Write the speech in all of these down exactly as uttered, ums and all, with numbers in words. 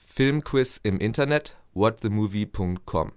Filmquiz im Internet what the movie punkt com.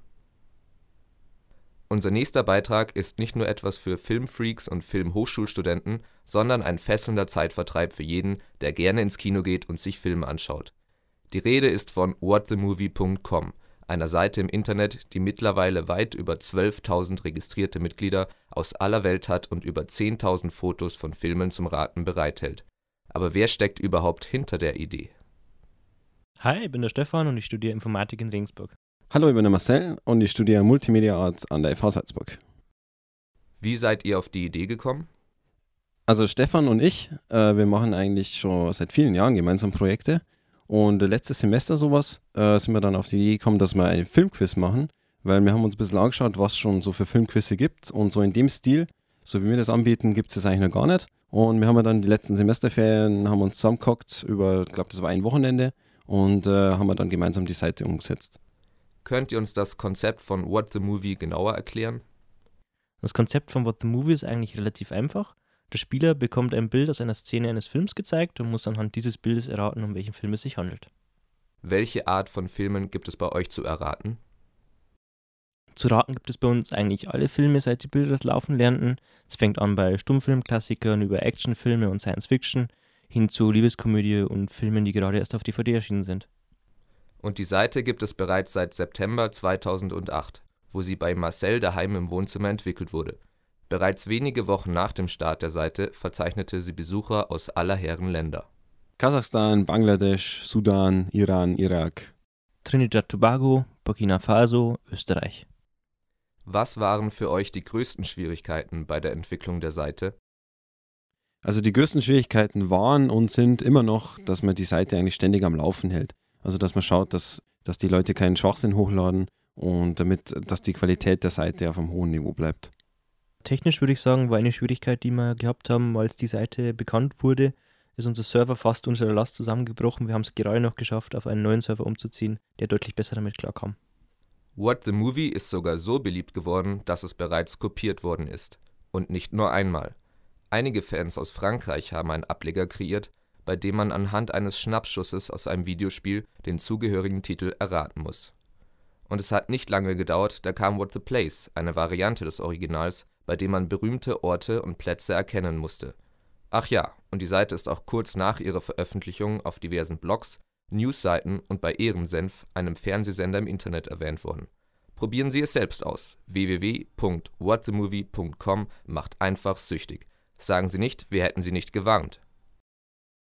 Unser nächster Beitrag ist nicht nur etwas für Filmfreaks und Filmhochschulstudenten, sondern ein fesselnder Zeitvertreib für jeden, der gerne ins Kino geht und sich Filme anschaut. Die Rede ist von what the movie punkt com, einer Seite im Internet, die mittlerweile weit über zwölftausend registrierte Mitglieder aus aller Welt hat und über zehntausend Fotos von Filmen zum Raten bereithält. Aber wer steckt überhaupt hinter der Idee? Hi, ich bin der Stefan und ich studiere Informatik in Regensburg. Hallo, ich bin der Marcel und ich studiere Multimedia Arts an der F H Salzburg. Wie seid ihr auf die Idee gekommen? Also Stefan und ich, äh, wir machen eigentlich schon seit vielen Jahren gemeinsam Projekte und letztes Semester sowas äh, sind wir dann auf die Idee gekommen, dass wir einen Filmquiz machen, weil wir haben uns ein bisschen angeschaut, was schon so für Filmquizze gibt und so in dem Stil, so wie wir das anbieten, gibt es das eigentlich noch gar nicht. Und wir haben dann die letzten Semesterferien, haben uns zusammengehockt über, ich glaube das war ein Wochenende und äh, haben wir dann gemeinsam die Seite umgesetzt. Könnt ihr uns das Konzept von What the Movie genauer erklären? Das Konzept von What the Movie ist eigentlich relativ einfach. Der Spieler bekommt ein Bild aus einer Szene eines Films gezeigt und muss anhand dieses Bildes erraten, um welchen Film es sich handelt. Welche Art von Filmen gibt es bei euch zu erraten? Zu raten gibt es bei uns eigentlich alle Filme, seit die Bilder das Laufen lernten. Es fängt an bei Stummfilmklassikern über Actionfilme und Science Fiction hin zu Liebeskomödie und Filmen, die gerade erst auf D V D erschienen sind. Und die Seite gibt es bereits seit September zweitausendacht, wo sie bei Marcel daheim im Wohnzimmer entwickelt wurde. Bereits wenige Wochen nach dem Start der Seite verzeichnete sie Besucher aus aller Herren Länder. Kasachstan, Bangladesch, Sudan, Iran, Irak. Trinidad Tobago, Burkina Faso, Österreich. Was waren für euch die größten Schwierigkeiten bei der Entwicklung der Seite? Also die größten Schwierigkeiten waren und sind immer noch, dass man die Seite eigentlich ständig am Laufen hält. Also dass man schaut, dass, dass die Leute keinen Schwachsinn hochladen und damit, dass die Qualität der Seite auf einem hohen Niveau bleibt. Technisch würde ich sagen, war eine Schwierigkeit, die wir gehabt haben, als die Seite bekannt wurde, ist unser Server fast unter der Last zusammengebrochen. Wir haben es gerade noch geschafft, auf einen neuen Server umzuziehen, der deutlich besser damit klarkam. What the Movie ist sogar so beliebt geworden, dass es bereits kopiert worden ist. Und nicht nur einmal. Einige Fans aus Frankreich haben einen Ableger kreiert, bei dem man anhand eines Schnappschusses aus einem Videospiel den zugehörigen Titel erraten muss. Und es hat nicht lange gedauert, da kam What the Place, eine Variante des Originals, bei dem man berühmte Orte und Plätze erkennen musste. Ach ja, und die Seite ist auch kurz nach ihrer Veröffentlichung auf diversen Blogs, Newsseiten und bei Ehrensenf, einem Fernsehsender im Internet, erwähnt worden. Probieren Sie es selbst aus. w w w punkt what the movie punkt com macht einfach süchtig. Sagen Sie nicht, wir hätten Sie nicht gewarnt.